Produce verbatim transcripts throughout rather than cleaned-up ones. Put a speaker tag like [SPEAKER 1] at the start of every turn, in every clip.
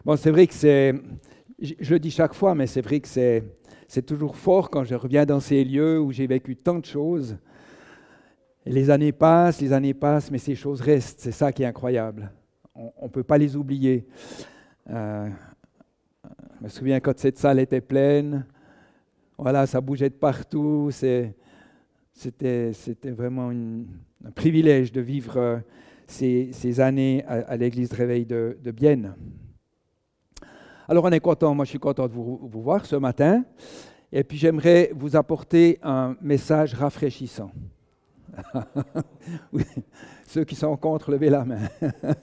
[SPEAKER 1] Bon, c'est vrai que c'est, je, je le dis chaque fois, mais c'est vrai que c'est, c'est toujours fort quand je reviens dans ces lieux où j'ai vécu tant de choses. Et les années passent, les années passent, mais ces choses restent. C'est ça qui est incroyable. On ne peut pas les oublier. Euh, je me souviens quand cette salle était pleine, voilà, ça bougeait de partout. C'est, c'était, c'était vraiment une, un privilège de vivre euh, ces, ces années à, à l'église de Réveil de, de Bienne. Alors on est content, moi je suis content de vous, vous voir ce matin. Et puis j'aimerais vous apporter un message rafraîchissant. Oui, ceux qui sont contre, levez la main.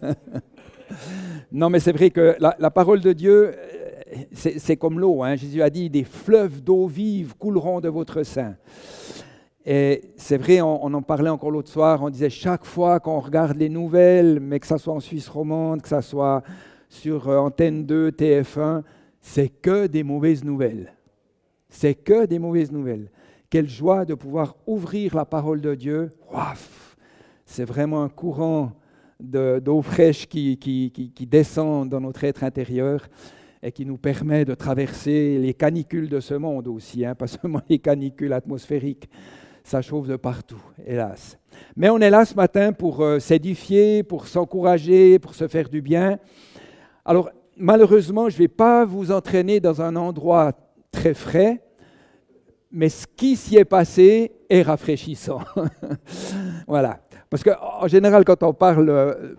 [SPEAKER 1] Non, mais c'est vrai que la, la parole de Dieu, c'est, c'est comme l'eau. Hein. Jésus a dit, des fleuves d'eau vive couleront de votre sein. Et c'est vrai, on, on en parlait encore l'autre soir, on disait chaque fois qu'on regarde les nouvelles, mais que ça soit en Suisse romande, que ça soit sur euh, Antenne deux, T F un, c'est que des mauvaises nouvelles. C'est que des mauvaises nouvelles. Quelle joie de pouvoir ouvrir la parole de Dieu. Ouaf, c'est vraiment un courant de, d'eau fraîche qui, qui, qui, qui descend dans notre être intérieur et qui nous permet de traverser les canicules de ce monde aussi, hein, pas seulement les canicules atmosphériques. Ça chauffe de partout, hélas. Mais on est là ce matin pour euh, s'édifier, pour s'encourager, pour se faire du bien. Alors, malheureusement, je ne vais pas vous entraîner dans un endroit très frais, mais ce qui s'y est passé est rafraîchissant. Voilà. Parce qu'en général, quand on parle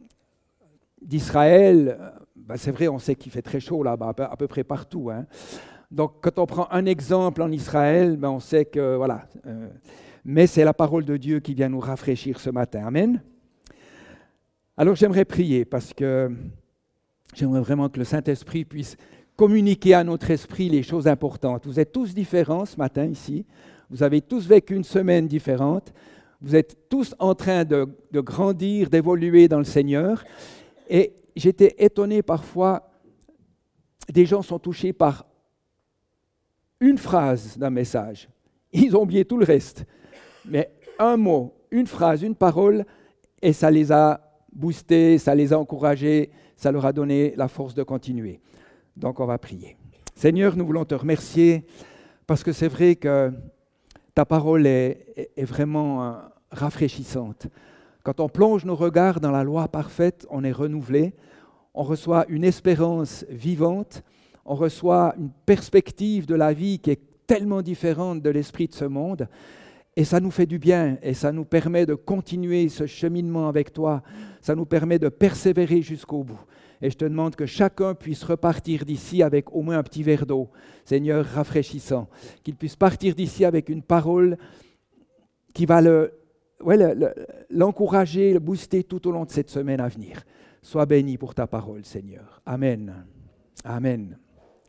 [SPEAKER 1] d'Israël, ben c'est vrai, on sait qu'il fait très chaud là-bas, à peu près partout. Hein. Donc, quand on prend un exemple en Israël, ben on sait que, voilà. Euh, mais c'est la parole de Dieu qui vient nous rafraîchir ce matin. Amen. Alors, j'aimerais prier parce que j'aimerais vraiment que le Saint-Esprit puisse communiquer à notre esprit les choses importantes. Vous êtes tous différents ce matin ici. Vous avez tous vécu une semaine différente. Vous êtes tous en train de, de grandir, d'évoluer dans le Seigneur. Et j'étais étonné parfois, des gens sont touchés par une phrase d'un message. Ils ont oublié tout le reste. Mais un mot, une phrase, une parole, et ça les a boostés, ça les a encouragés, ça leur a donné la force de continuer. Donc, on va prier. Seigneur, nous voulons te remercier parce que c'est vrai que ta parole est, est, est vraiment euh, rafraîchissante. Quand on plonge nos regards dans la loi parfaite, on est renouvelé, on reçoit une espérance vivante, on reçoit une perspective de la vie qui est tellement différente de l'esprit de ce monde, et ça nous fait du bien, et ça nous permet de continuer ce cheminement avec toi, ça nous permet de persévérer jusqu'au bout. Et je te demande que chacun puisse repartir d'ici avec au moins un petit verre d'eau, Seigneur, rafraîchissant. Qu'il puisse partir d'ici avec une parole qui va le, ouais, le, le, l'encourager, le booster tout au long de cette semaine à venir. Sois béni pour ta parole, Seigneur. Amen. Amen.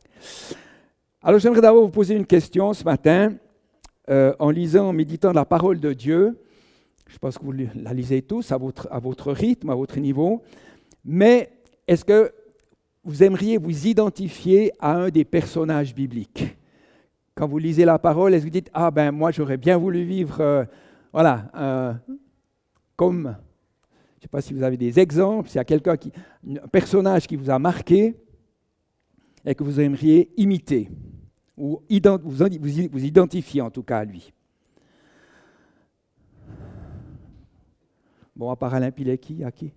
[SPEAKER 1] Alors j'aimerais d'abord vous poser une question ce matin, euh, en lisant, en méditant la parole de Dieu. Je pense que vous la lisez tous à votre, à votre rythme, à votre niveau. Mais est-ce que vous aimeriez vous identifier à un des personnages bibliques? Quand vous lisez la parole, est-ce que vous dites « Ah ben moi j'aurais bien voulu vivre, euh, voilà, euh, comme, je ne sais pas si vous avez des exemples, s'il y a quelqu'un qui, un personnage qui vous a marqué et que vous aimeriez imiter, ou ident, vous, vous, vous identifier en tout cas à lui. » Bon, à part Alain Pilecki, il y a qui?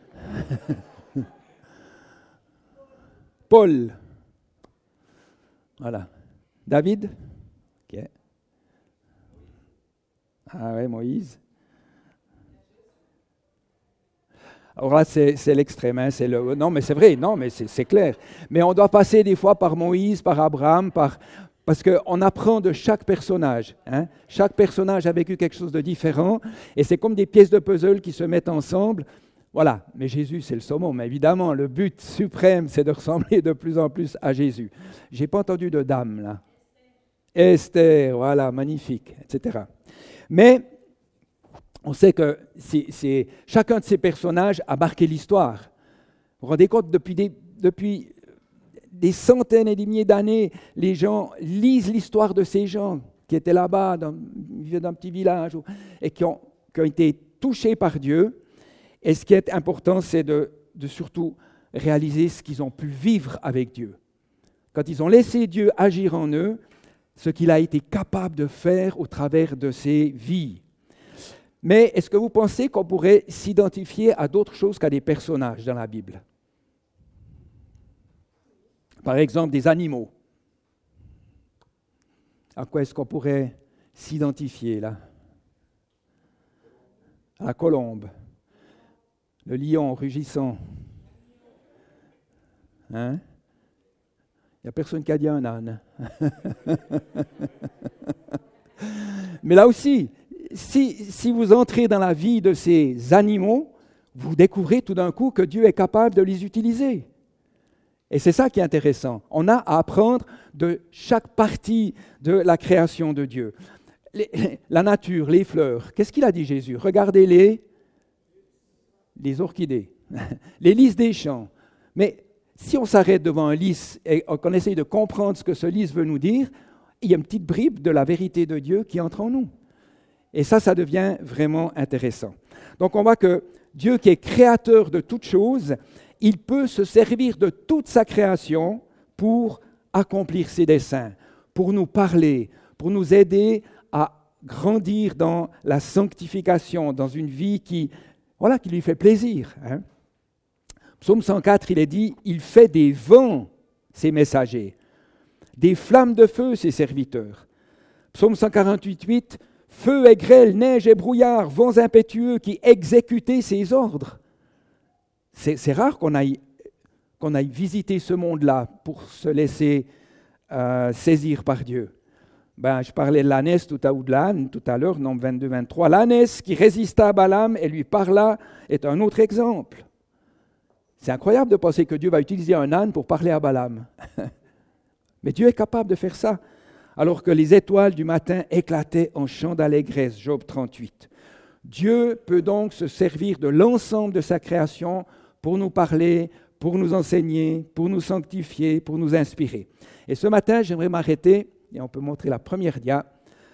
[SPEAKER 1] Paul. Voilà. David? Ok. Ah ouais, Moïse. Alors là, c'est, c'est l'extrême. Hein, c'est le, non, mais c'est vrai, non, mais c'est, c'est clair. Mais on doit passer des fois par Moïse, par Abraham, par, parce qu'on apprend de chaque personnage. Hein. Chaque personnage a vécu quelque chose de différent. Et c'est comme des pièces de puzzle qui se mettent ensemble. Voilà, mais Jésus, c'est le summum. Évidemment, le but suprême, c'est de ressembler de plus en plus à Jésus. Je n'ai pas entendu de dame, là. Esther, voilà, magnifique, et cetera. Mais on sait que c'est, c'est, chacun de ces personnages a marqué l'histoire. Vous vous rendez compte, depuis des, depuis des centaines et des milliers d'années, les gens lisent l'histoire de ces gens qui étaient là-bas, dans, dans un petit village, et qui ont, qui ont été touchés par Dieu. Et ce qui est important, c'est de, de surtout réaliser ce qu'ils ont pu vivre avec Dieu. Quand ils ont laissé Dieu agir en eux, ce qu'il a été capable de faire au travers de ces vies. Mais est-ce que vous pensez qu'on pourrait s'identifier à d'autres choses qu'à des personnages dans la Bible? Par exemple, des animaux. À quoi est-ce qu'on pourrait s'identifier là? À la colombe, le lion rugissant. Hein? Il n'y a personne qui a dit un âne. Mais là aussi, si, si vous entrez dans la vie de ces animaux, vous découvrez tout d'un coup que Dieu est capable de les utiliser. Et c'est ça qui est intéressant. On a à apprendre de chaque partie de la création de Dieu. Les, la nature, les fleurs, qu'est-ce qu'il a dit Jésus? Regardez les, les orchidées, les lys des champs. Mais si on s'arrête devant un lys et qu'on essaye de comprendre ce que ce lys veut nous dire, il y a une petite bribe de la vérité de Dieu qui entre en nous. Et ça, ça devient vraiment intéressant. Donc on voit que Dieu qui est créateur de toutes choses, il peut se servir de toute sa création pour accomplir ses desseins, pour nous parler, pour nous aider à grandir dans la sanctification, dans une vie qui, voilà, qui lui fait plaisir. Hein. Psaume cent quatre, il est dit, il fait des vents ses messagers, des flammes de feu ses serviteurs. Psaume cent quarante-huit, huit, feu et grêle, neige et brouillard, vents impétueux qui exécutaient ses ordres. C'est, c'est rare qu'on aille, qu'on aille visiter ce monde-là pour se laisser euh, saisir par Dieu. Ben, je parlais de l'ânesse tout à, ou de l'âne tout à l'heure, nombre vingt-deux vingt-trois. L'ânesse qui résista à Balaam et lui parla est un autre exemple. C'est incroyable de penser que Dieu va utiliser un âne pour parler à Balaam. Mais Dieu est capable de faire ça. Alors que les étoiles du matin éclataient en chants d'allégresse, Job trente-huit. Dieu peut donc se servir de l'ensemble de sa création pour nous parler, pour nous enseigner, pour nous sanctifier, pour nous inspirer. Et ce matin, j'aimerais m'arrêter, et on peut montrer la première dia.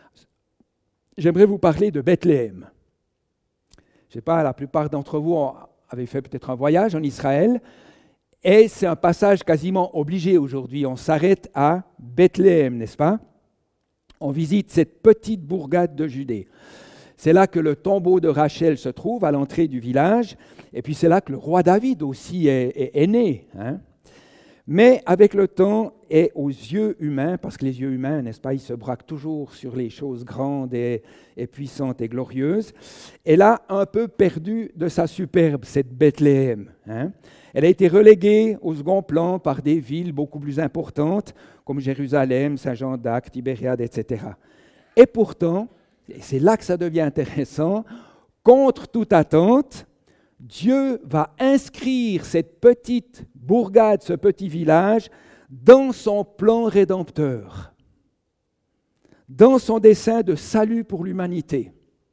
[SPEAKER 1] J'aimerais vous parler de Bethléem. Je ne sais pas, la plupart d'entre vous avaient fait peut-être un voyage en Israël, et c'est un passage quasiment obligé aujourd'hui. On s'arrête à Bethléem, n'est-ce pas? On visite cette petite bourgade de Judée. C'est là que le tombeau de Rachel se trouve, à l'entrée du village, et puis c'est là que le roi David aussi est, est, est né. Hein. Mais avec le temps, et aux yeux humains, parce que les yeux humains, n'est-ce pas, ils se braquent toujours sur les choses grandes et, et puissantes et glorieuses, elle a un peu perdu de sa superbe, cette Bethléem. Hein. Elle a été reléguée au second plan par des villes beaucoup plus importantes, comme Jérusalem, Saint-Jean d'Acre, Tibériade, et cetera. Et pourtant, et c'est là que ça devient intéressant, contre toute attente, Dieu va inscrire cette petite bourgade, ce petit village, dans son plan rédempteur, dans son dessein de salut pour l'humanité.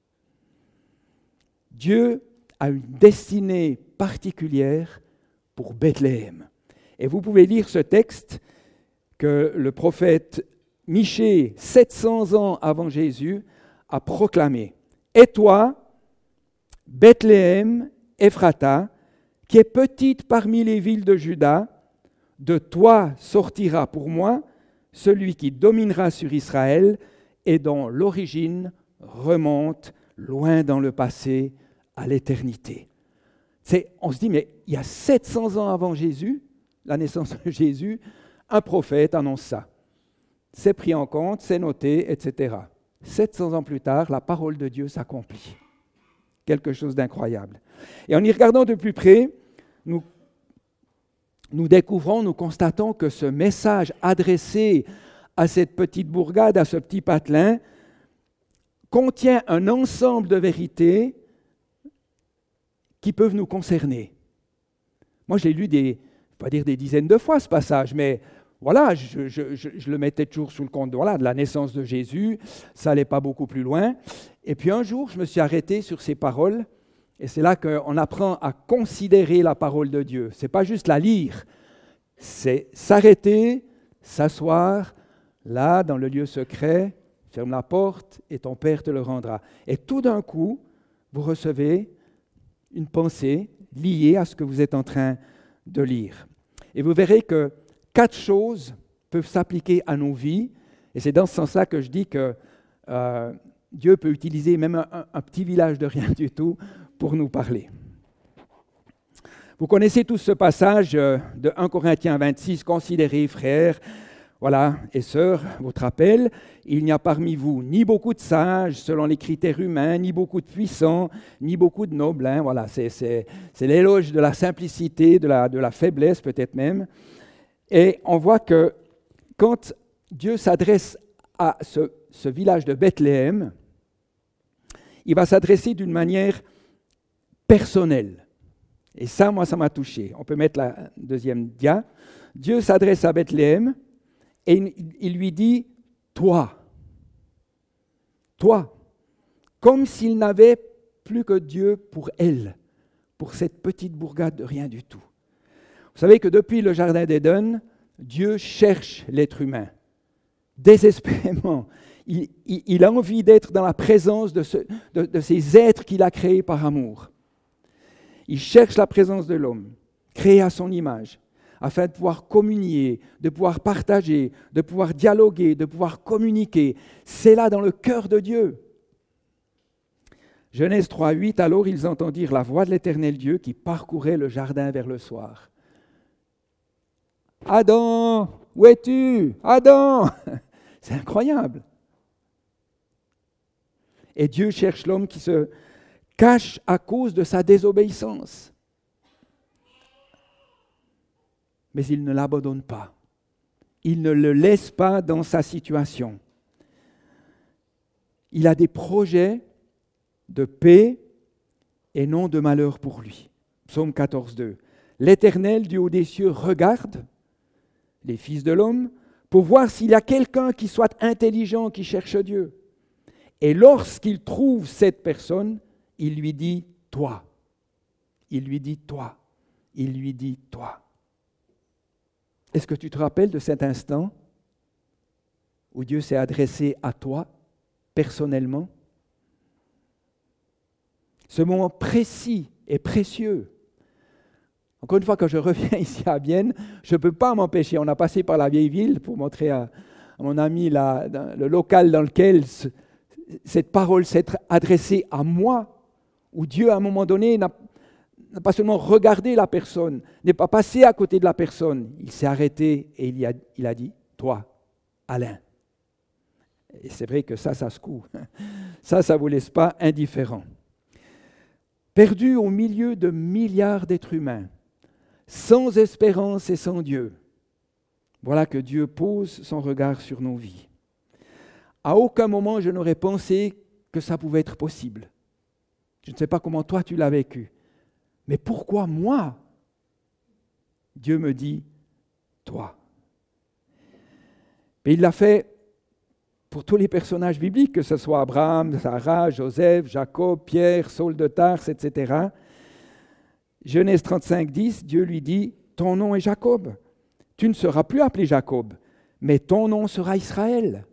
[SPEAKER 1] Dieu a une destinée particulière pour Bethléem. Et vous pouvez lire ce texte que le prophète Michée, sept cents ans avant Jésus, a proclamé. « Et toi, Bethléem, Ephrata, qui est petite parmi les villes de Juda, de toi sortira pour moi celui qui dominera sur Israël et dont l'origine remonte loin dans le passé à l'éternité. » C'est, on se dit, mais il y a sept cents ans avant Jésus, la naissance de Jésus, un prophète annonce ça. C'est pris en compte, c'est noté, et cetera. sept cents ans plus tard, la parole de Dieu s'accomplit. Quelque chose d'incroyable. Et en y regardant de plus près, nous, nous découvrons, nous constatons que ce message adressé à cette petite bourgade, à ce petit patelin, contient un ensemble de vérités qui peuvent nous concerner. Moi, je l'ai lu des, je ne vais pas dire des dizaines de fois ce passage, mais voilà, je, je, je, je le mettais toujours sous le compte de, voilà, de la naissance de Jésus, ça n'allait pas beaucoup plus loin. Et puis un jour, je me suis arrêté sur ces paroles, et c'est là qu'on apprend à considérer la parole de Dieu. Ce n'est pas juste la lire, c'est s'arrêter, s'asseoir, là, dans le lieu secret, ferme la porte, et ton Père te le rendra. Et tout d'un coup, vous recevez une pensée liée à ce que vous êtes en train de lire. Et vous verrez que quatre choses peuvent s'appliquer à nos vies, et c'est dans ce sens-là que je dis que euh, Dieu peut utiliser même un, un petit village de rien du tout pour nous parler. Vous connaissez tous ce passage de un Corinthiens vingt-six, « Considérez, frères, voilà, et sœurs, votre appel, il n'y a parmi vous ni beaucoup de sages selon les critères humains, ni beaucoup de puissants, ni beaucoup de nobles. Hein, voilà, c'est, c'est, c'est l'éloge de la simplicité, de la, de la faiblesse peut-être même. Et on voit que quand Dieu s'adresse à ce, ce village de Bethléem, il va s'adresser d'une manière personnelle. Et ça, moi, ça m'a touché. On peut mettre la deuxième dia. Dieu s'adresse à Bethléem et il lui dit « toi ». Toi, comme s'il n'avait plus que Dieu pour elle, pour cette petite bourgade de rien du tout. Vous savez que depuis le Jardin d'Éden, Dieu cherche l'être humain, désespérément. Il, il, il a envie d'être dans la présence de, ce, de, de ces êtres qu'il a créés par amour. Il cherche la présence de l'homme, créé à son image, afin de pouvoir communier, de pouvoir partager, de pouvoir dialoguer, de pouvoir communiquer. C'est là dans le cœur de Dieu. Genèse trois, huit, alors ils entendirent la voix de l'Éternel Dieu qui parcourait le jardin vers le soir. « Adam, où es-tu? Adam !» C'est incroyable. Et Dieu cherche l'homme qui se cache à cause de sa désobéissance. Mais il ne l'abandonne pas. Il ne le laisse pas dans sa situation. Il a des projets de paix et non de malheur pour lui. Psaume quatorze, deux. L'Éternel du haut des cieux regarde les fils de l'homme pour voir s'il y a quelqu'un qui soit intelligent, qui cherche Dieu. Et lorsqu'il trouve cette personne, il lui dit « toi ». Il lui dit « toi ». Il lui dit « toi ». Est-ce que tu te rappelles de cet instant où Dieu s'est adressé à toi, personnellement? Ce moment précis et précieux. Encore une fois, quand je reviens ici à Bienne, je ne peux pas m'empêcher. On a passé par la vieille ville pour montrer à, à mon ami la, le local dans lequel ce, cette parole s'est adressée à moi, où Dieu, à un moment donné, n'a n'a pas seulement regardé la personne, n'est pas passé à côté de la personne. Il s'est arrêté et il a, il a dit « toi, Alain ». Et c'est vrai que ça, ça secoue. Ça, ça ne vous laisse pas indifférent. Perdu au milieu de milliards d'êtres humains, sans espérance et sans Dieu, voilà que Dieu pose son regard sur nos vies. À aucun moment, je n'aurais pensé que ça pouvait être possible. Je ne sais pas comment toi, tu l'as vécu. Mais pourquoi moi? Dieu me dit, toi. Et il l'a fait pour tous les personnages bibliques, que ce soit Abraham, Sarah, Joseph, Jacob, Pierre, Saul de Tarse, et cetera. Genèse trente-cinq, dix, Dieu lui dit, ton nom est Jacob. Tu ne seras plus appelé Jacob, mais ton nom sera Israël.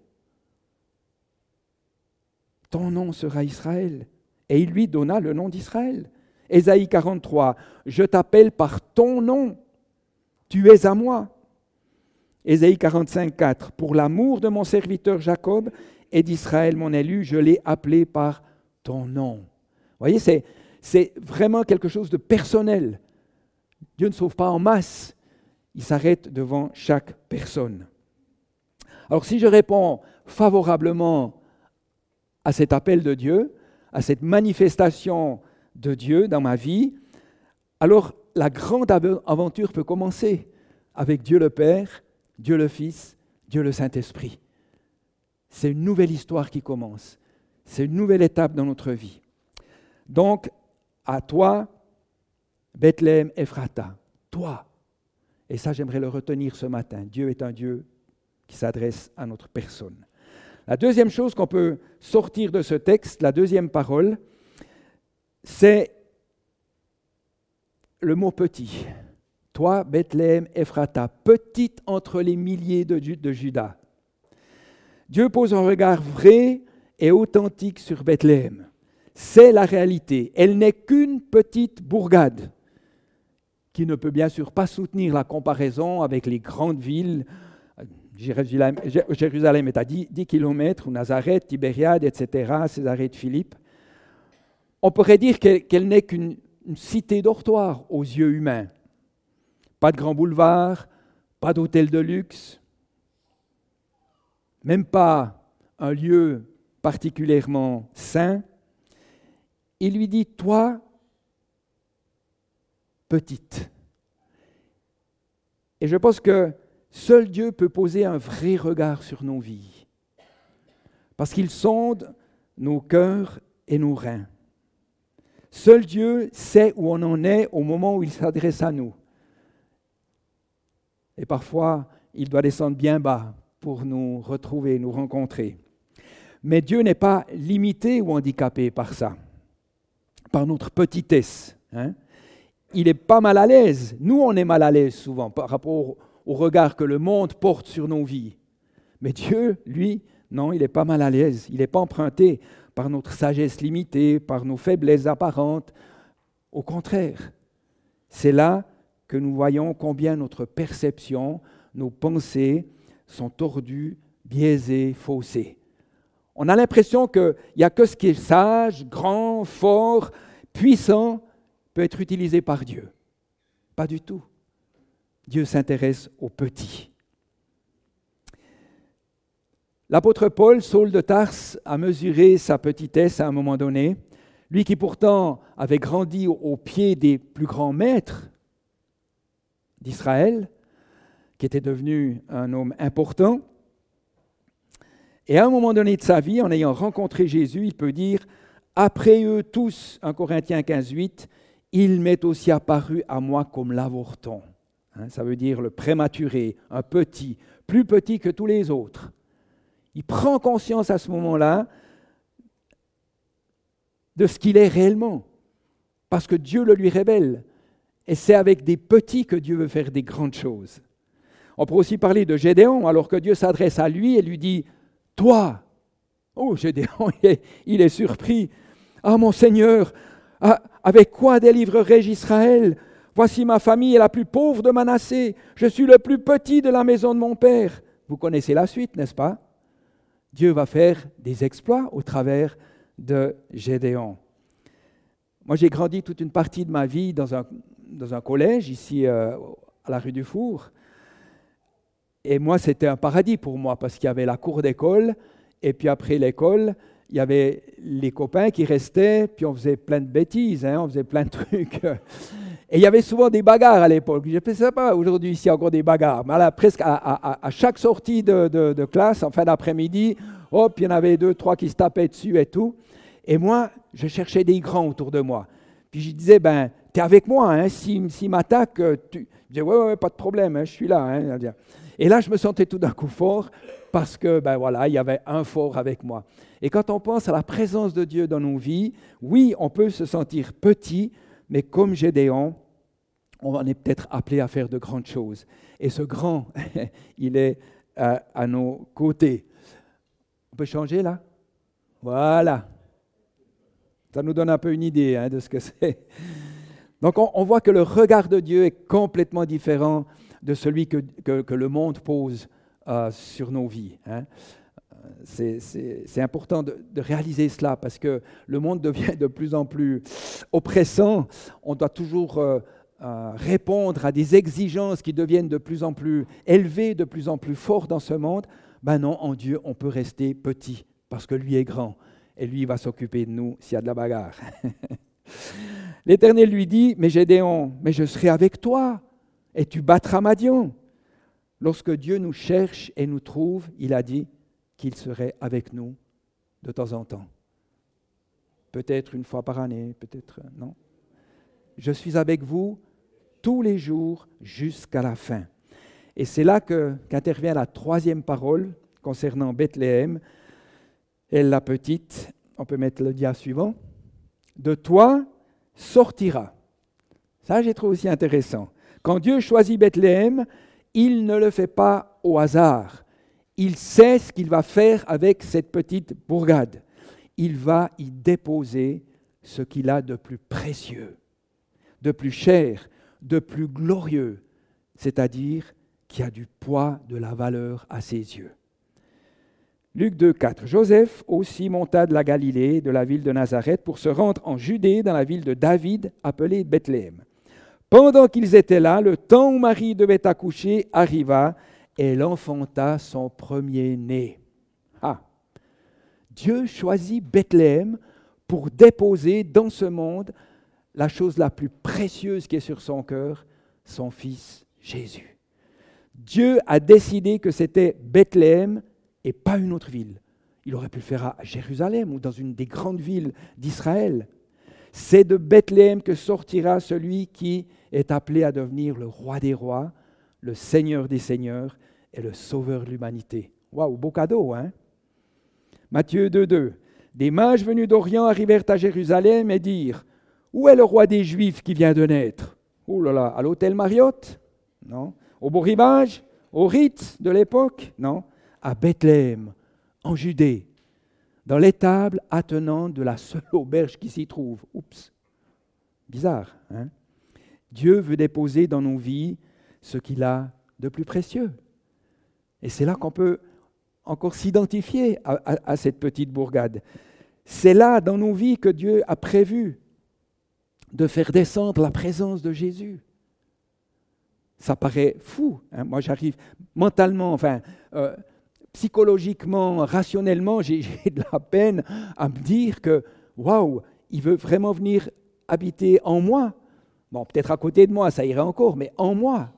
[SPEAKER 1] Ton nom sera Israël. Et il lui donna le nom d'Israël. Ésaïe quarante-trois, je t'appelle par ton nom, tu es à moi. Ésaïe quarante-cinq, quatre, pour l'amour de mon serviteur Jacob et d'Israël mon élu, je l'ai appelé par ton nom. Vous voyez, c'est, c'est vraiment quelque chose de personnel. Dieu ne sauve pas en masse, il s'arrête devant chaque personne. Alors si je réponds favorablement à cet appel de Dieu, à cette manifestation de Dieu dans ma vie, alors la grande aventure peut commencer avec Dieu le Père, Dieu le Fils, Dieu le Saint-Esprit. C'est une nouvelle histoire qui commence. C'est une nouvelle étape dans notre vie. Donc, à toi, Bethléem Ephrata, toi. Et ça, j'aimerais le retenir ce matin. Dieu est un Dieu qui s'adresse à notre personne. La deuxième chose qu'on peut sortir de ce texte, la deuxième parole, c'est le mot petit. Toi, Bethléem Ephrata, petite entre les milliers de, de Juda. Dieu pose un regard vrai et authentique sur Bethléem. C'est la réalité. Elle n'est qu'une petite bourgade. qui ne peut bien sûr pas soutenir la comparaison avec les grandes villes. Jérusalem, Jérusalem est à dix kilomètres, ou Nazareth, Tibériade, et cetera, Césarée de Philippe. On pourrait dire qu'elle, qu'elle n'est qu'une une cité dortoir aux yeux humains. Pas de grands boulevards, pas d'hôtel de luxe, même pas un lieu particulièrement saint. Il lui dit, toi, petite. Et je pense que seul Dieu peut poser un vrai regard sur nos vies, parce qu'il sonde nos cœurs et nos reins. Seul Dieu sait où on en est au moment où il s'adresse à nous. Et parfois, il doit descendre bien bas pour nous retrouver, nous rencontrer. Mais Dieu n'est pas limité ou handicapé par ça, par notre petitesse. Hein. Il est pas mal à l'aise. Nous, on est mal à l'aise souvent par rapport au regard que le monde porte sur nos vies. Mais Dieu, lui, non, il n'est pas mal à l'aise. Il n'est pas emprunté par notre sagesse limitée, par nos faiblesses apparentes. Au contraire, c'est là que nous voyons combien notre perception, nos pensées sont tordues, biaisées, faussées. On a l'impression qu'il n'y a que ce qui est sage, grand, fort, puissant, peut être utilisé par Dieu. Pas du tout. Dieu s'intéresse aux petits. L'apôtre Paul, Saul de Tarse, a mesuré sa petitesse à un moment donné. Lui qui pourtant avait grandi au pied des plus grands maîtres d'Israël, qui était devenu un homme important. Et à un moment donné de sa vie, en ayant rencontré Jésus, il peut dire « Après eux tous », un Corinthiens quinze, huit, « il m'est aussi apparu à moi comme l'avorton ». Hein, ça veut dire le prématuré, un petit, plus petit que tous les autres. Il prend conscience à ce moment-là de ce qu'il est réellement, parce que Dieu le lui révèle. Et c'est avec des petits que Dieu veut faire des grandes choses. On peut aussi parler de Gédéon, alors que Dieu s'adresse à lui et lui dit « Toi !» Oh, Gédéon, il est, il est surpris. « Ah, mon Seigneur, avec quoi délivrerai-je Israël ? Voici ma famille est la plus pauvre de Manassé. Je suis le plus petit de la maison de mon père. » Vous connaissez la suite, n'est-ce pas ? Dieu va faire des exploits au travers de Gédéon. Moi, j'ai grandi toute une partie de ma vie dans un, dans un collège, ici euh, à la rue du Four. Et moi, c'était un paradis pour moi, parce qu'il y avait la cour d'école, et puis après l'école, il y avait les copains qui restaient, puis on faisait plein de bêtises, hein, on faisait plein de trucs. Et il y avait souvent des bagarres à l'époque. Je ne sais pas, aujourd'hui, ici, il y a encore des bagarres. Mais là, presque à, à, à chaque sortie de, de, de classe, en fin d'après-midi, hop, il y en avait deux, trois qui se tapaient dessus et tout. Et moi, je cherchais des grands autour de moi. Puis je disais, ben, tu es avec moi, hein, s'ils si m'attaquent, tu... je disais, ouais, ouais, pas de problème, hein, je suis là. Hein. Et là, je me sentais tout d'un coup fort, parce que, ben voilà, il y avait un fort avec moi. Et quand on pense à la présence de Dieu dans nos vies, oui, on peut se sentir petit, mais comme Gédéon, on est peut-être appelé à faire de grandes choses. Et ce grand, il est à, à nos côtés. On peut changer là ? Voilà. Ça nous donne un peu une idée hein, de ce que c'est. Donc on, on voit que le regard de Dieu est complètement différent de celui que, que, que le monde pose euh, sur nos vies. Hein. C'est, c'est, c'est important de, de réaliser cela parce que le monde devient de plus en plus oppressant. On doit toujours euh, euh, répondre à des exigences qui deviennent de plus en plus élevées, de plus en plus fortes dans ce monde. Ben non, en Dieu, on peut rester petit parce que lui est grand et lui va s'occuper de nous s'il y a de la bagarre. L'Éternel lui dit, mais Gédéon, mais je serai avec toi et tu battras Madian. Lorsque Dieu nous cherche et nous trouve, il a dit qu'il serait avec nous de temps en temps. Peut-être une fois par année, peut-être non. Je suis avec vous tous les jours jusqu'à la fin. Et c'est là que, qu'intervient la troisième parole concernant Bethléem. Elle, la petite, on peut mettre le dia suivant. De toi sortira. Ça, j'ai trouvé aussi intéressant. Quand Dieu choisit Bethléem, il ne le fait pas au hasard. Il sait ce qu'il va faire avec cette petite bourgade. Il va y déposer ce qu'il a de plus précieux, de plus cher, de plus glorieux, c'est-à-dire qui a du poids, de la valeur à ses yeux. Luc deux, quatre. Joseph aussi monta de la Galilée, de la ville de Nazareth, pour se rendre en Judée, dans la ville de David, appelée Bethléem. Pendant qu'ils étaient là, le temps où Marie devait accoucher arriva, et elle enfanta son premier-né. Ah! Dieu choisit Bethléem pour déposer dans ce monde la chose la plus précieuse qui est sur son cœur, son fils Jésus. Dieu a décidé que c'était Bethléem et pas une autre ville. Il aurait pu le faire à Jérusalem ou dans une des grandes villes d'Israël. C'est de Bethléem que sortira celui qui est appelé à devenir le roi des rois, le Seigneur des seigneurs et le sauveur de l'humanité. Waouh, beau cadeau, hein? Matthieu deux, deux. Des mages venus d'Orient arrivèrent à Jérusalem et dirent: où est le roi des Juifs qui vient de naître? Oh là là, à l'hôtel Marriott? Non. Au Beau Rivage? Au Ritz de l'époque? Non. À Bethléem, en Judée, dans l'étable attenante de la seule auberge qui s'y trouve. Oups, bizarre, hein? Dieu veut déposer dans nos vies ce qu'il a de plus précieux. Et c'est là qu'on peut encore s'identifier à, à, à cette petite bourgade. C'est là, dans nos vies, que Dieu a prévu de faire descendre la présence de Jésus. Ça paraît fou, hein? Moi, j'arrive mentalement, enfin... Euh, psychologiquement, rationnellement, j'ai, j'ai de la peine à me dire que, waouh, il veut vraiment venir habiter en moi. Bon, peut-être à côté de moi, ça irait encore, mais en moi.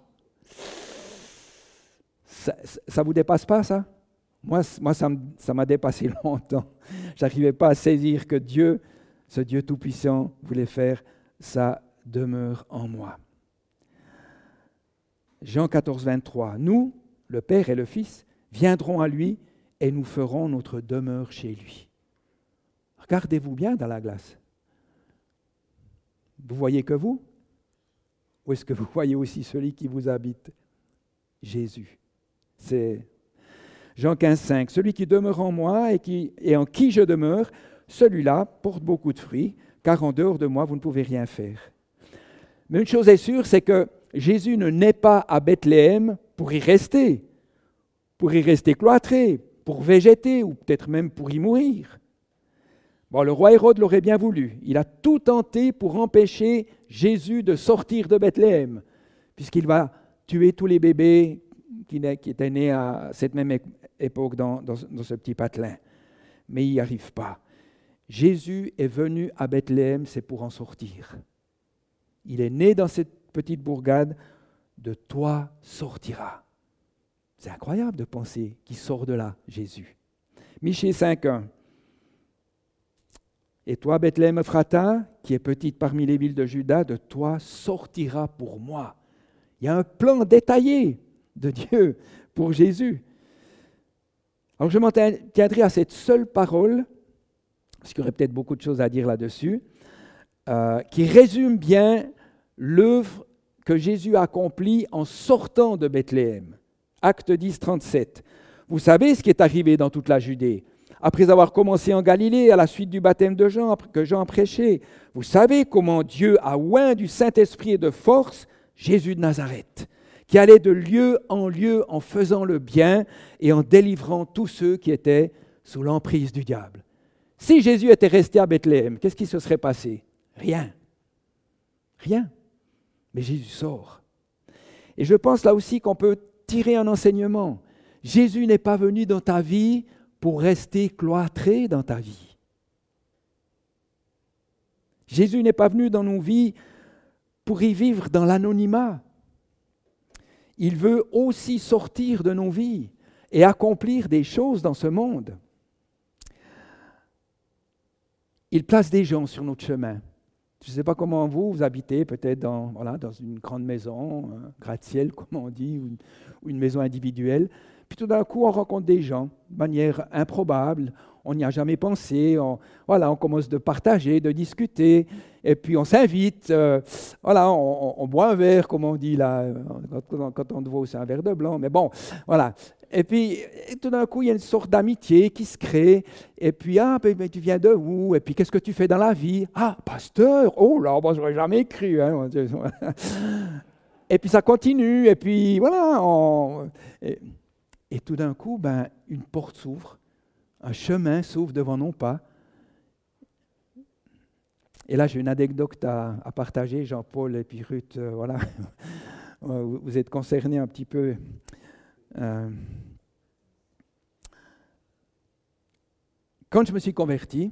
[SPEAKER 1] Ça ne vous dépasse pas, ça? Moi, moi ça, me, ça m'a dépassé longtemps. Je n'arrivais pas à saisir que Dieu, ce Dieu Tout-Puissant, voulait faire sa demeure en moi. Jean quatorze, vingt-trois. Nous, le Père et le Fils, viendrons à lui et nous ferons notre demeure chez lui. Regardez-vous bien dans la glace. Vous voyez que vous? Ou est-ce que vous voyez aussi celui qui vous habite? Jésus. C'est Jean quinze, cinq. Celui qui demeure en moi et, qui, et en qui je demeure, celui-là porte beaucoup de fruits, car en dehors de moi, vous ne pouvez rien faire. Mais une chose est sûre, c'est que Jésus ne naît pas à Bethléem pour y rester. Pour y rester cloîtré, pour végéter, ou peut-être même pour y mourir. Bon, le roi Hérode l'aurait bien voulu. Il a tout tenté pour empêcher Jésus de sortir de Bethléem, puisqu'il va tuer tous les bébés qui, qui étaient nés à cette même époque dans, dans, dans ce petit patelin. Mais il n'y arrive pas. Jésus est venu à Bethléem, c'est pour en sortir. Il est né dans cette petite bourgade, de toi sortira. C'est incroyable de penser qu'il sort de là, Jésus. Michée cinq, un. Et toi, Bethléem Ephrata, qui est petite parmi les villes de Juda, de toi sortira pour moi. Il y a un plan détaillé de Dieu pour Jésus. Alors je m'en tiendrai à cette seule parole, parce qu'il y aurait peut-être beaucoup de choses à dire là-dessus, euh, qui résume bien l'œuvre que Jésus a accomplie en sortant de Bethléem. Acte dix, trente-sept. Vous savez ce qui est arrivé dans toute la Judée. Après avoir commencé en Galilée, à la suite du baptême de Jean, que Jean prêchait, vous savez comment Dieu a oint du Saint-Esprit et de force Jésus de Nazareth, qui allait de lieu en lieu en faisant le bien et en délivrant tous ceux qui étaient sous l'emprise du diable. Si Jésus était resté à Bethléem, qu'est-ce qui se serait passé? Rien. Rien. Mais Jésus sort. Et je pense là aussi qu'on peut tirer un enseignement. Jésus n'est pas venu dans ta vie pour rester cloîtré dans ta vie. Jésus n'est pas venu dans nos vies pour y vivre dans l'anonymat. Il veut aussi sortir de nos vies et accomplir des choses dans ce monde. Il place des gens sur notre chemin. Je ne sais pas comment vous, vous habitez, peut-être dans, voilà, dans une grande maison, un gratte-ciel, comme on dit, ou une, ou une maison individuelle. Puis tout d'un coup, on rencontre des gens de manière improbable, on n'y a jamais pensé, on, voilà, on commence de partager, de discuter, et puis on s'invite, euh, voilà, on, on, on boit un verre, comme on dit là, quand, quand on te voit, c'est un verre de blanc, mais bon, voilà. Et puis, et tout d'un coup, il y a une sorte d'amitié qui se crée. Et puis, ah, ben, ben, tu viens de où? Et puis, qu'est-ce que tu fais dans la vie? Ah, pasteur! Oh là, moi, je n'aurais jamais cru. Hein. Et puis, ça continue. Et puis, voilà. On... Et, et tout d'un coup, ben, une porte s'ouvre. Un chemin s'ouvre devant nos pas. Et là, j'ai une anecdote à, à partager. Jean-Paul et puis Ruth, euh, voilà. Vous êtes concernés un petit peu... Euh, quand je me suis converti,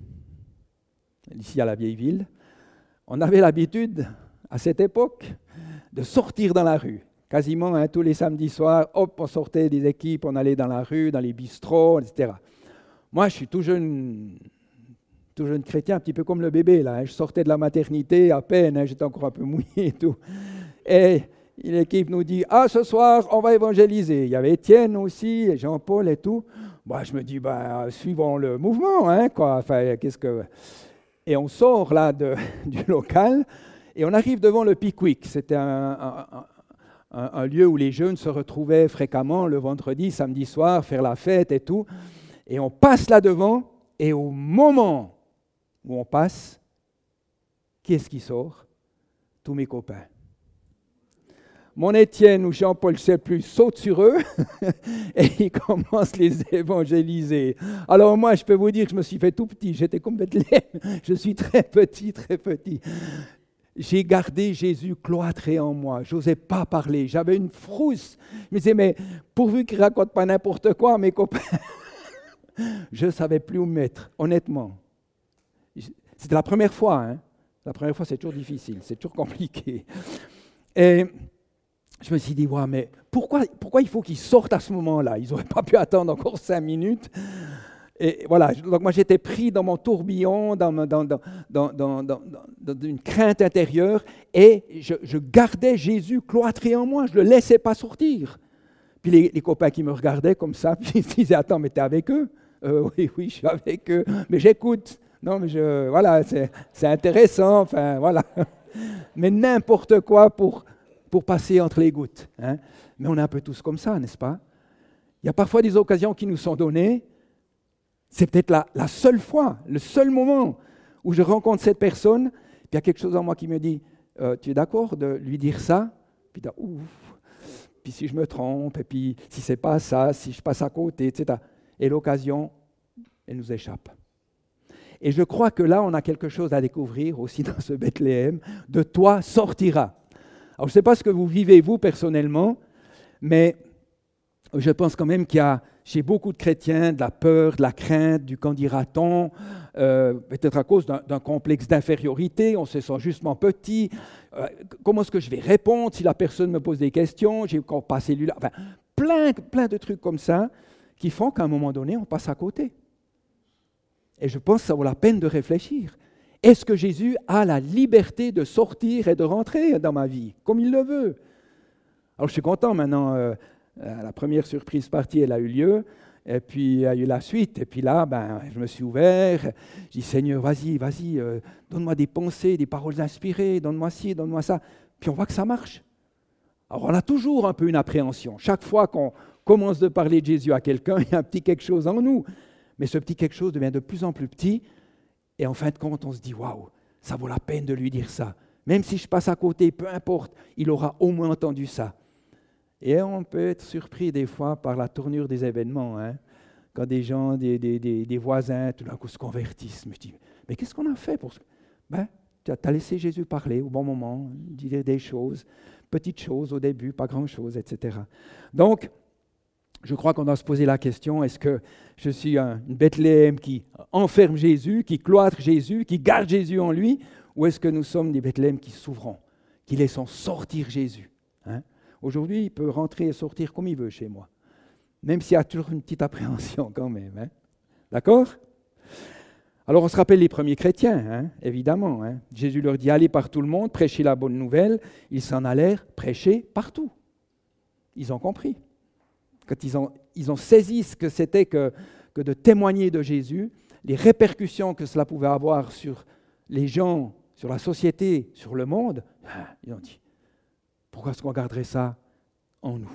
[SPEAKER 1] ici à la vieille ville, on avait l'habitude, à cette époque, de sortir dans la rue. Quasiment hein, tous les samedis soirs, hop, on sortait des équipes, on allait dans la rue, dans les bistrots, et cetera. Moi, je suis tout jeune, tout jeune chrétien, un petit peu comme le bébé, là. Hein. Je sortais de la maternité à peine, hein, j'étais encore un peu mouillé et tout. Et l'équipe nous dit, ah, ce soir, on va évangéliser. Il y avait Étienne aussi, et Jean-Paul et tout. Bah, je me dis, bah, suivons le mouvement, hein, quoi. Enfin, qu'est-ce que... Et on sort là de, du local, et on arrive devant le Pickwick. C'était un, un, un, un lieu où les jeunes se retrouvaient fréquemment le vendredi, samedi soir, faire la fête et tout. Et on passe là devant, et au moment où on passe, qui est-ce qui sort? Tous mes copains. Mon Étienne ou Jean-Paul, je ne sais plus, saute sur eux et ils commencent à les évangéliser. Alors moi, je peux vous dire que je me suis fait tout petit. J'étais comme Bethléem. Je suis très petit, très petit. J'ai gardé Jésus cloîtré en moi. Je n'osais pas parler. J'avais une frousse. Je me disais, mais pourvu qu'ils ne racontent pas n'importe quoi, mes copains. Je ne savais plus où me mettre, honnêtement. C'était la première fois. Hein. La première fois, c'est toujours difficile. C'est toujours compliqué. Et... je me suis dit, ouais, mais pourquoi, pourquoi il faut qu'ils sortent à ce moment-là? Ils n'auraient pas pu attendre encore cinq minutes. Et voilà, donc moi j'étais pris dans mon tourbillon, dans, dans, dans, dans, dans, dans, dans une crainte intérieure, et je, je gardais Jésus cloîtré en moi, je ne le laissais pas sortir. Puis les, les copains qui me regardaient comme ça, puis ils se disaient, attends, mais t'es avec eux? euh, Oui, oui, je suis avec eux, mais j'écoute. Non, mais je, voilà, c'est, c'est intéressant, enfin, voilà. Mais n'importe quoi pour... pour passer entre les gouttes. Hein. Mais on est un peu tous comme ça, n'est-ce pas? Il y a parfois des occasions qui nous sont données. C'est peut-être la, la seule fois, le seul moment où je rencontre cette personne, puis il y a quelque chose en moi qui me dit, euh, tu es d'accord de lui dire ça? Puis, ouf, puis si je me trompe, et puis si c'est pas ça, si je passe à côté, et cetera. Et l'occasion, elle nous échappe. Et je crois que là, on a quelque chose à découvrir aussi dans ce Bethléem. De toi sortira. Alors, je ne sais pas ce que vous vivez, vous, personnellement, mais je pense quand même qu'il y a chez beaucoup de chrétiens de la peur, de la crainte, du qu'en dira-t-on, euh, peut-être à cause d'un, d'un complexe d'infériorité, on se sent justement petit. Euh, comment est-ce que je vais répondre si la personne me pose des questions? J'ai encore pas cellulaire. Enfin, plein, plein de trucs comme ça qui font qu'à un moment donné, on passe à côté. Et je pense que ça vaut la peine de réfléchir. Est-ce que Jésus a la liberté de sortir et de rentrer dans ma vie, comme il le veut? Alors je suis content maintenant, euh, la première surprise partie, elle a eu lieu, et puis il y a eu la suite, et puis là, ben, je me suis ouvert, je dis Seigneur, vas-y, vas-y, euh, donne-moi des pensées, des paroles inspirées, donne-moi ci, donne-moi ça, puis on voit que ça marche. Alors on a toujours un peu une appréhension. Chaque fois qu'on commence de parler de Jésus à quelqu'un, il y a un petit quelque chose en nous, mais ce petit quelque chose devient de plus en plus petit. Et en fin de compte, on se dit, waouh, ça vaut la peine de lui dire ça. Même si je passe à côté, peu importe, il aura au moins entendu ça. Et on peut être surpris des fois par la tournure des événements. Hein. Quand des gens, des, des, des, des voisins, tout d'un coup se convertissent. Je me dis, mais qu'est-ce qu'on a fait pour ça? Ben, tu as laissé Jésus parler au bon moment, dire des choses, petites choses au début, pas grand-chose, et cetera. Donc, je crois qu'on doit se poser la question, est-ce que je suis un Bethléem qui enferme Jésus, qui cloître Jésus, qui garde Jésus en lui, ou est-ce que nous sommes des Bethléem qui s'ouvrons, qui laissons sortir Jésus? Hein? Aujourd'hui, il peut rentrer et sortir comme il veut chez moi, même s'il y a toujours une petite appréhension quand même. Hein? D'accord? Alors on se rappelle les premiers chrétiens, hein, évidemment. Hein. Jésus leur dit, allez par tout le monde, prêchez la bonne nouvelle. Ils s'en allèrent prêcher partout. Ils ont compris. quand ils ont, ils ont saisi ce que c'était que, que de témoigner de Jésus, les répercussions que cela pouvait avoir sur les gens, sur la société, sur le monde, ils ont dit, pourquoi est-ce qu'on garderait ça en nous?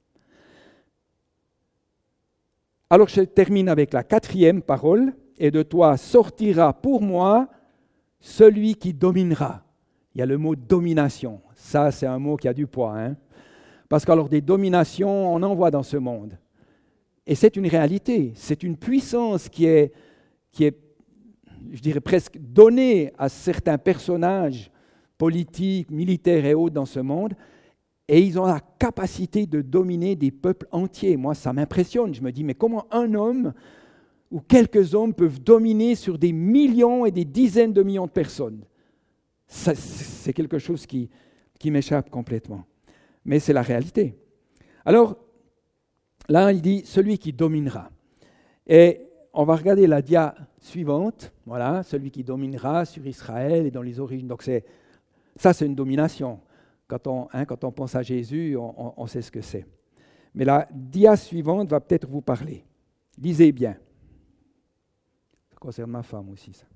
[SPEAKER 1] Alors je termine avec la quatrième parole, et de toi sortira pour moi celui qui dominera. Il y a le mot domination, ça c'est un mot qui a du poids, hein? Parce qu'alors des dominations, on en voit dans ce monde. Et c'est une réalité, c'est une puissance qui est, qui est, je dirais presque donnée à certains personnages politiques, militaires et autres dans ce monde, et ils ont la capacité de dominer des peuples entiers. Moi, ça m'impressionne. Je me dis, mais comment un homme ou quelques hommes peuvent dominer sur des millions et des dizaines de millions de personnes? Ça, c'est quelque chose qui, qui m'échappe complètement. Mais c'est la réalité. Alors, là, il dit, celui qui dominera. Et on va regarder la dia suivante. Voilà, celui qui dominera sur Israël et dans les origines. Donc, c'est, ça, c'est une domination. Quand on, hein, quand on pense à Jésus, on, on, on sait ce que c'est. Mais la dia suivante va peut-être vous parler. Lisez bien. Ça concerne ma femme aussi, ça.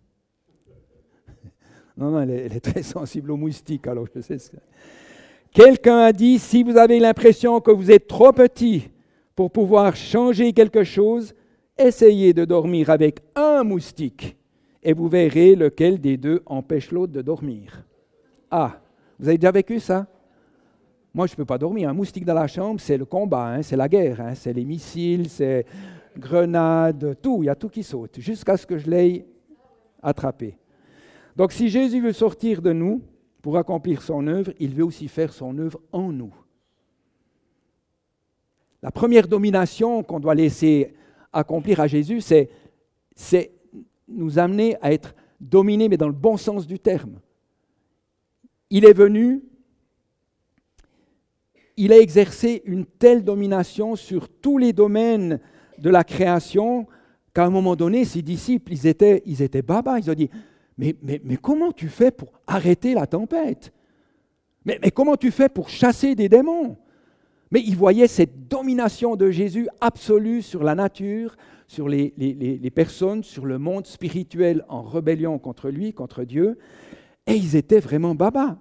[SPEAKER 1] Non, non, elle est, elle est très sensible aux moustiques, alors je sais ce que c'est. Quelqu'un a dit, si vous avez l'impression que vous êtes trop petit pour pouvoir changer quelque chose, essayez de dormir avec un moustique et vous verrez lequel des deux empêche l'autre de dormir. Ah, vous avez déjà vécu ça? Moi, je ne peux pas dormir. Un moustique dans la chambre, c'est le combat, hein, c'est la guerre, hein, c'est les missiles, c'est grenades, tout, il y a tout qui saute, jusqu'à ce que je l'aie attrapé. Donc, si Jésus veut sortir de nous pour accomplir son œuvre, il veut aussi faire son œuvre en nous. La première domination qu'on doit laisser accomplir à Jésus, c'est, c'est nous amener à être dominés, mais dans le bon sens du terme. Il est venu, il a exercé une telle domination sur tous les domaines de la création qu'à un moment donné, ses disciples, ils étaient, ils étaient babas. Ils ont dit, mais, mais, mais comment tu fais pour arrêter la tempête? mais, mais comment tu fais pour chasser des démons? Mais ils voyaient cette domination de Jésus absolue sur la nature, sur les, les, les, les personnes, sur le monde spirituel en rébellion contre lui, contre Dieu. Et ils étaient vraiment babas.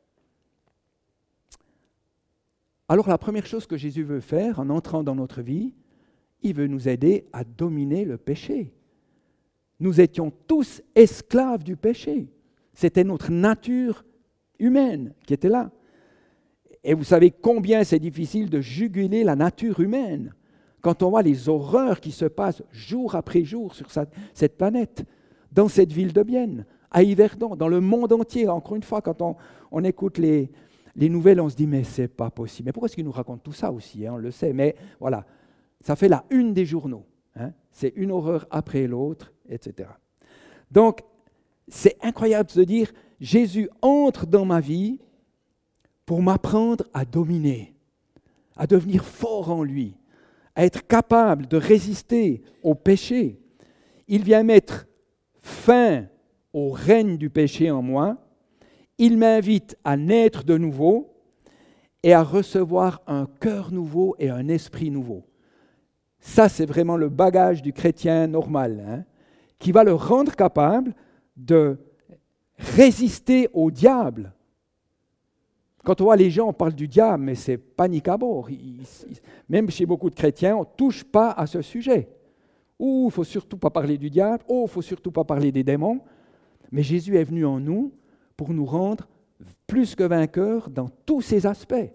[SPEAKER 1] Alors la première chose que Jésus veut faire en entrant dans notre vie, il veut nous aider à dominer le péché. Nous étions tous esclaves du péché. C'était notre nature humaine qui était là. Et vous savez combien c'est difficile de juguler la nature humaine quand on voit les horreurs qui se passent jour après jour sur cette planète, dans cette ville de Bienne, à Yverdon, dans le monde entier. Encore une fois, quand on, on écoute les, les nouvelles, on se dit, mais c'est pas possible. Mais pourquoi est-ce qu'ils nous racontent tout ça aussi, hein, on le sait, mais voilà, ça fait la une des journaux. Hein, c'est une horreur après l'autre, et cetera. Donc, c'est incroyable de se dire, Jésus entre dans ma vie pour m'apprendre à dominer, à devenir fort en lui, à être capable de résister au péché. Il vient mettre fin au règne du péché en moi. Il m'invite à naître de nouveau et à recevoir un cœur nouveau et un esprit nouveau. Ça, c'est vraiment le bagage du chrétien normal, hein, qui va le rendre capable de résister au diable. Quand on voit les gens, on parle du diable, mais c'est panique à bord. Il, il, même chez beaucoup de chrétiens, on ne touche pas à ce sujet. Ouh, il ne faut surtout pas parler du diable. Oh, il ne faut surtout pas parler des démons. Mais Jésus est venu en nous pour nous rendre plus que vainqueurs dans tous ces aspects.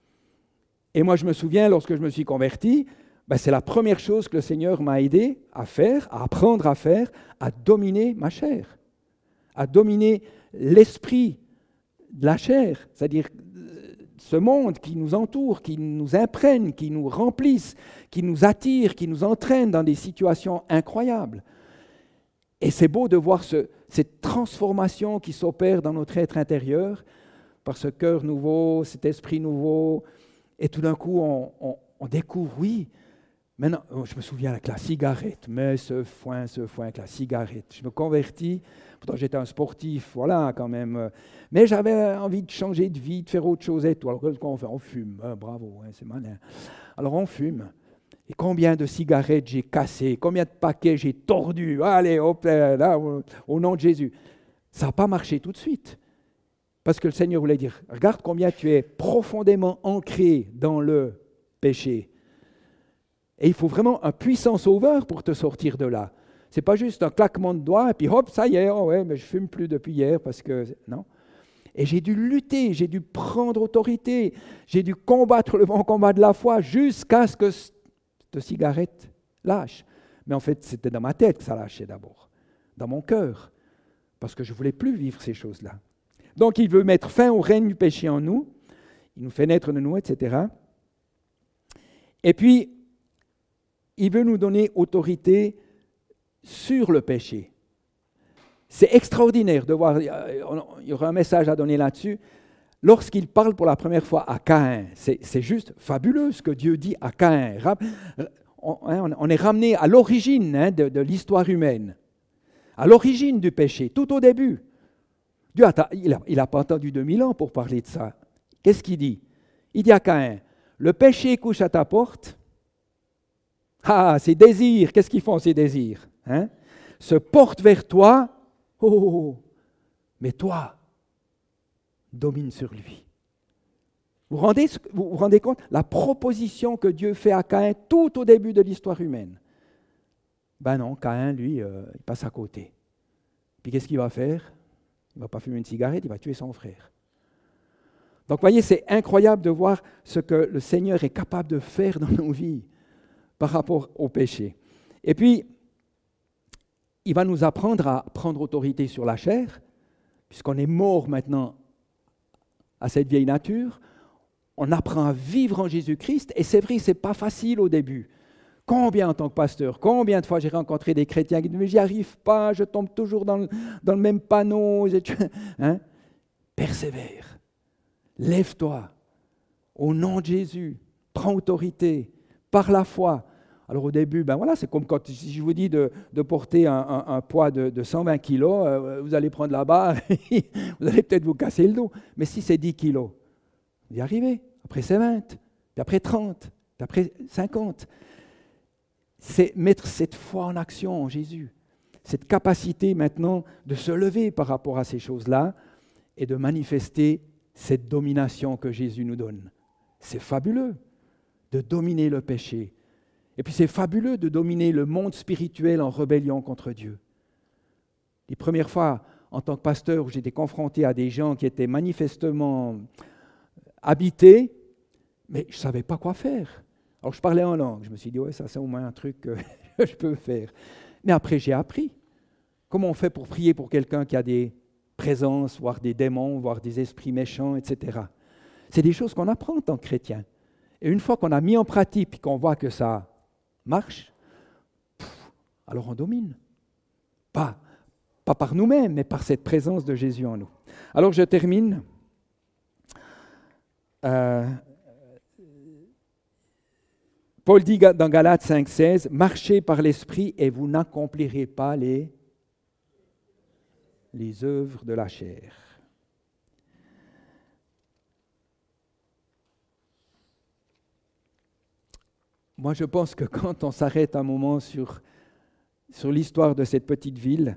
[SPEAKER 1] Et moi, je me souviens, lorsque je me suis converti, ben, c'est la première chose que le Seigneur m'a aidé à faire, à apprendre à faire, à dominer ma chair, à dominer l'esprit de la chair, c'est-à-dire ce monde qui nous entoure, qui nous imprègne, qui nous remplisse, qui nous attire, qui nous entraîne dans des situations incroyables. Et c'est beau de voir ce, cette transformation qui s'opère dans notre être intérieur, par ce cœur nouveau, cet esprit nouveau, et tout d'un coup on, on, on découvre, oui, maintenant, je me souviens avec la cigarette, mais ce foin, ce foin avec la cigarette, je me convertis. Pourtant, j'étais un sportif, voilà, quand même. Mais j'avais envie de changer de vie, de faire autre chose et tout. Alors, qu'est-ce qu'on fait? On fume. Ah, bravo, hein, c'est malin. Alors, on fume. Et combien de cigarettes j'ai cassées, combien de paquets j'ai tordus, allez, hop, là, au, au nom de Jésus. Ça n'a pas marché tout de suite. Parce que le Seigneur voulait dire, regarde combien tu es profondément ancré dans le péché. Et il faut vraiment un puissant sauveur pour te sortir de là. Ce n'est pas juste un claquement de doigts, et puis hop, ça y est, oh ouais, mais je ne fume plus depuis hier, parce que... Non. Et j'ai dû lutter, j'ai dû prendre autorité, j'ai dû combattre le bon combat de la foi jusqu'à ce que cette cigarette lâche. Mais en fait, c'était dans ma tête que ça lâchait d'abord, dans mon cœur, parce que je ne voulais plus vivre ces choses-là. Donc, il veut mettre fin au règne du péché en nous, il nous fait naître de nous, et cetera. Et puis, il veut nous donner autorité sur le péché. C'est extraordinaire de voir, il y aura un message à donner là-dessus. Lorsqu'il parle pour la première fois à Caïn, c'est, c'est juste fabuleux ce que Dieu dit à Caïn. On, on est ramené à l'origine hein, de, de l'histoire humaine, à l'origine du péché, tout au début. Dieu a, il n'a pas attendu deux mille ans pour parler de ça. Qu'est-ce qu'il dit? Il dit à Caïn, le péché couche à ta porte. Ah, ses désirs, qu'est-ce qu'ils font ces désirs hein? Se portent vers toi. Oh, oh, oh, mais toi, domine sur lui. Vous vous rendez, vous vous rendez compte? La proposition que Dieu fait à Caïn tout au début de l'histoire humaine. Ben non, Caïn, lui, euh, il passe à côté. Puis qu'est-ce qu'il va faire? Il ne va pas fumer une cigarette, il va tuer son frère. Donc vous voyez, c'est incroyable de voir ce que le Seigneur est capable de faire dans nos vies par rapport au péché. Et puis, il va nous apprendre à prendre autorité sur la chair, puisqu'on est mort maintenant à cette vieille nature. On apprend à vivre en Jésus-Christ, et c'est vrai, ce n'est pas facile au début. Combien en tant que pasteur, combien de fois j'ai rencontré des chrétiens qui disent « mais j'y arrive pas, je tombe toujours dans le, dans le même panneau. » hein? Persévère, lève-toi, au nom de Jésus, prends autorité, par la foi. Alors au début, ben voilà, c'est comme quand si je vous dis de, de porter un, un, un poids de, de cent vingt kilos, euh, vous allez prendre la barre, vous allez peut-être vous casser le dos. Mais si c'est dix kilos, vous y arrivez. Après c'est vingt, puis après trente, puis après cinquante. C'est mettre cette foi en action en Jésus, cette capacité maintenant de se lever par rapport à ces choses-là et de manifester cette domination que Jésus nous donne. C'est fabuleux de dominer le péché. Et puis c'est fabuleux de dominer le monde spirituel en rébellion contre Dieu. Les premières fois, en tant que pasteur, où j'étais confronté à des gens qui étaient manifestement habités, mais je ne savais pas quoi faire. Alors je parlais en langue, je me suis dit, ouais, ça c'est au moins un truc que je peux faire. Mais après j'ai appris. Comment on fait pour prier pour quelqu'un qui a des présences, voire des démons, voire des esprits méchants, et cetera. C'est des choses qu'on apprend en tant que chrétien. Et une fois qu'on a mis en pratique et qu'on voit que ça marche, pff, alors on domine. Pas, pas par nous-mêmes, mais par cette présence de Jésus en nous. Alors je termine. Euh, Paul dit dans Galates cinq seize, « Marchez par l'esprit et vous n'accomplirez pas les, les œuvres de la chair. » Moi, je pense que quand on s'arrête un moment sur, sur l'histoire de cette petite ville,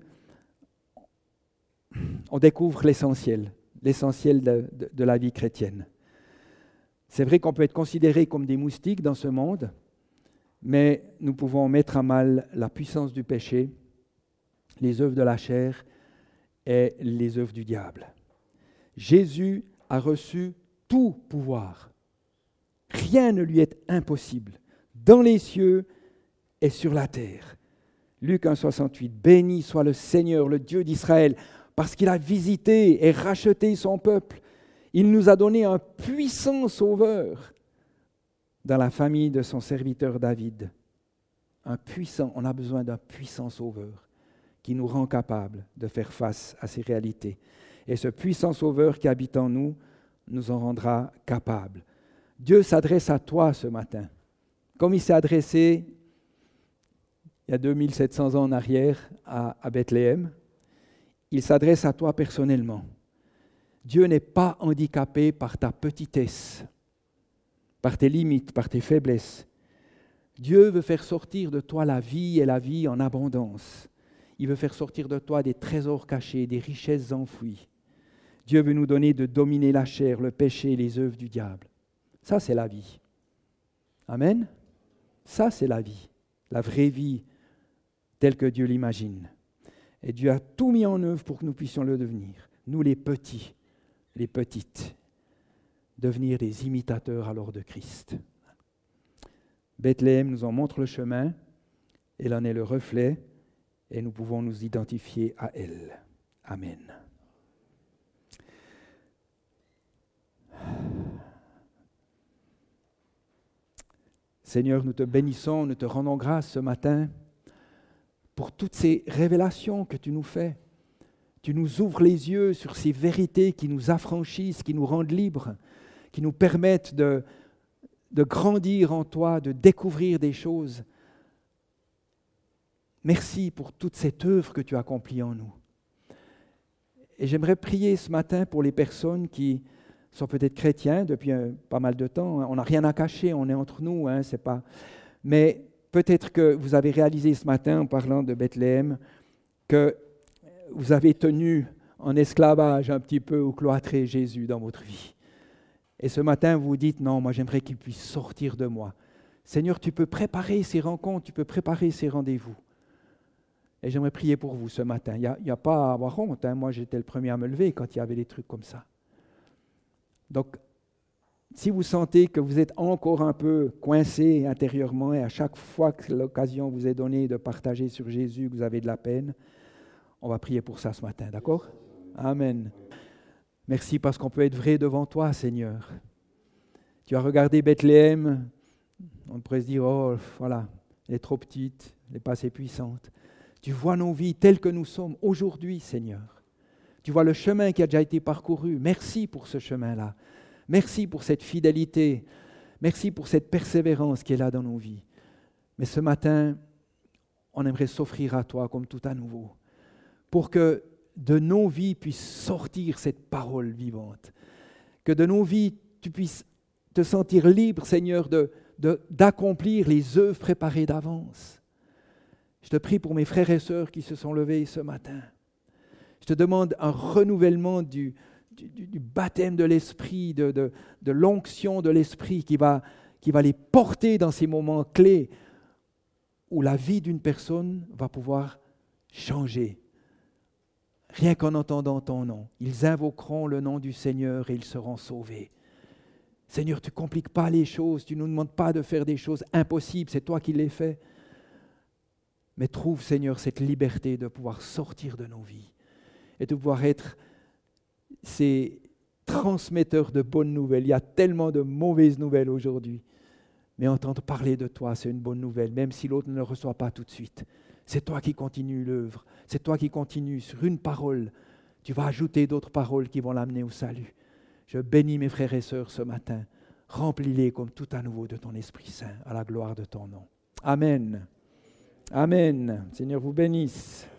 [SPEAKER 1] on découvre l'essentiel, l'essentiel de, de, de la vie chrétienne. C'est vrai qu'on peut être considéré comme des moustiques dans ce monde, mais nous pouvons mettre à mal la puissance du péché, les œuvres de la chair et les œuvres du diable. Jésus a reçu tout pouvoir. Rien ne lui est impossible, dans les cieux et sur la terre. Luc un soixante-huit, « Béni soit le Seigneur, le Dieu d'Israël, parce qu'il a visité et racheté son peuple. Il nous a donné un puissant sauveur dans la famille de son serviteur David. » Un puissant, on a besoin d'un puissant sauveur qui nous rend capables de faire face à ces réalités. Et ce puissant sauveur qui habite en nous nous en rendra capables. Dieu s'adresse à toi ce matin, comme il s'est adressé il y a deux mille sept cents ans en arrière à, à Bethléem. Il s'adresse à toi personnellement. Dieu n'est pas handicapé par ta petitesse, par tes limites, par tes faiblesses. Dieu veut faire sortir de toi la vie et la vie en abondance. Il veut faire sortir de toi des trésors cachés, des richesses enfouies. Dieu veut nous donner de dominer la chair, le péché et les œuvres du diable. Ça, c'est la vie. Amen. Ça, c'est la vie, la vraie vie telle que Dieu l'imagine. Et Dieu a tout mis en œuvre pour que nous puissions le devenir. Nous, les petits, les petites, devenir des imitateurs alors de Christ. Bethléem nous en montre le chemin, elle en est le reflet, et nous pouvons nous identifier à elle. Amen. Seigneur, nous te bénissons, nous te rendons grâce ce matin pour toutes ces révélations que tu nous fais. Tu nous ouvres les yeux sur ces vérités qui nous affranchissent, qui nous rendent libres, qui nous permettent de, de grandir en toi, de découvrir des choses. Merci pour toute cette œuvre que tu accomplis en nous. Et j'aimerais prier ce matin pour les personnes qui sont peut-être chrétiens depuis un, pas mal de temps. On n'a rien à cacher, on est entre nous, hein, c'est pas... Mais peut-être que vous avez réalisé ce matin, en parlant de Bethléem, que vous avez tenu en esclavage un petit peu ou cloîtré Jésus dans votre vie. Et ce matin, vous vous dites, non, moi j'aimerais qu'il puisse sortir de moi. Seigneur, tu peux préparer ces rencontres, tu peux préparer ces rendez-vous. Et j'aimerais prier pour vous ce matin. Il n'y a, il y a pas à avoir honte, hein. Moi j'étais le premier à me lever quand il y avait des trucs comme ça. Donc, si vous sentez que vous êtes encore un peu coincé intérieurement et à chaque fois que l'occasion vous est donnée de partager sur Jésus, que vous avez de la peine, on va prier pour ça ce matin, d'accord ? Amen. Merci parce qu'on peut être vrai devant toi, Seigneur. Tu as regardé Bethléem, on pourrait se dire, oh, voilà, elle est trop petite, elle n'est pas assez puissante. Tu vois nos vies telles que nous sommes aujourd'hui, Seigneur. Tu vois le chemin qui a déjà été parcouru. Merci pour ce chemin-là. Merci pour cette fidélité. Merci pour cette persévérance qui est là dans nos vies. Mais ce matin, on aimerait s'offrir à toi comme tout à nouveau, pour que de nos vies puisse sortir cette parole vivante. Que de nos vies, tu puisses te sentir libre, Seigneur, de, de, d'accomplir les œuvres préparées d'avance. Je te prie pour mes frères et sœurs qui se sont levés ce matin. Je te demande un renouvellement du, du, du baptême de l'Esprit, de, de, de l'onction de l'Esprit qui va, qui va les porter dans ces moments clés où la vie d'une personne va pouvoir changer. Rien qu'en entendant ton nom, ils invoqueront le nom du Seigneur et ils seront sauvés. Seigneur, tu ne compliques pas les choses, tu ne nous demandes pas de faire des choses impossibles, c'est toi qui les fais. Mais trouve, Seigneur, cette liberté de pouvoir sortir de nos vies et de pouvoir être ces transmetteurs de bonnes nouvelles. Il y a tellement de mauvaises nouvelles aujourd'hui, mais entendre parler de toi, c'est une bonne nouvelle, même si l'autre ne le reçoit pas tout de suite. C'est toi qui continues l'œuvre, c'est toi qui continues sur une parole. Tu vas ajouter d'autres paroles qui vont l'amener au salut. Je bénis mes frères et sœurs ce matin. Remplis-les comme tout à nouveau de ton Esprit Saint, à la gloire de ton nom. Amen. Amen. Seigneur vous bénisse.